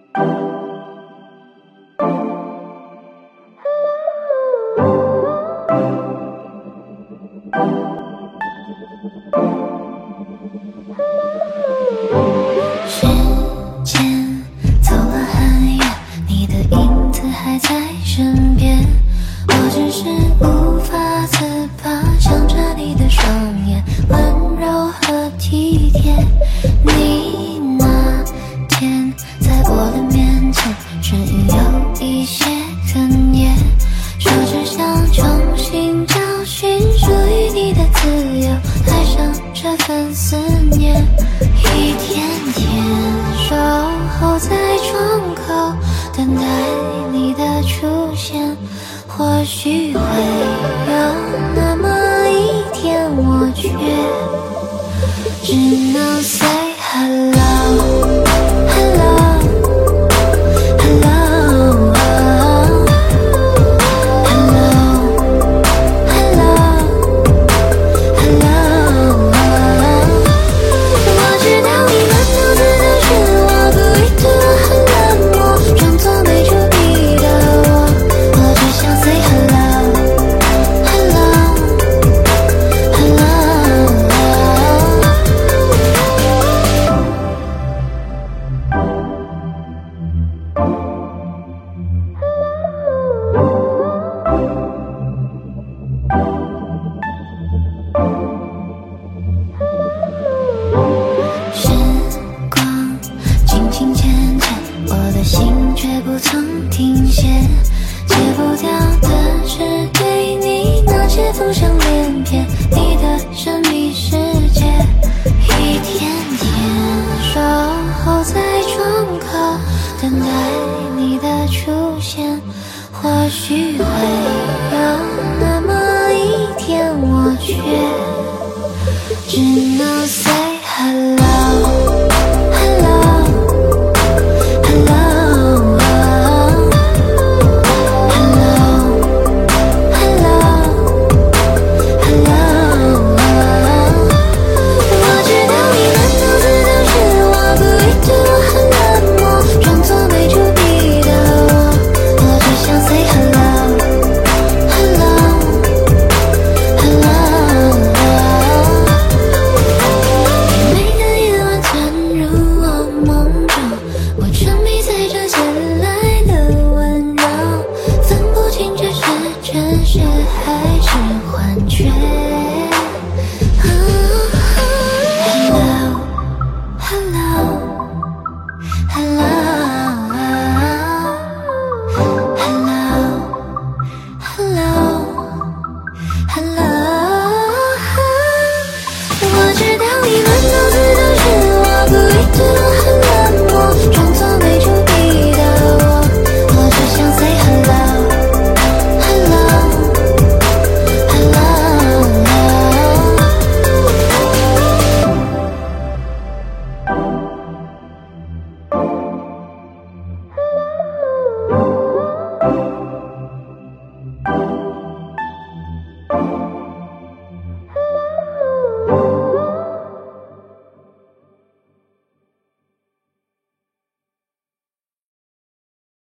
时间走了很远，你的影子还在身边，我只是无法自拔，想着你的双眼温柔和体贴。你那天在我的面前，声音有一些哽咽，说只想重新找寻属于你的自由，爱上这份思念，一天天守候在窗口，等待你的出现。或许会有那么一天，我却只能 say hello hello hello hello hello hello。 我知道你满脑子都是我，不意图的很冷漠，装作没注意的我只想 say hello hello hello。 时光轻轻浅浅，我的心却不曾停歇，戒不掉的是对你那些浮想联翩，你的神秘世界，一天天守候在窗口，等待你的出现。或许会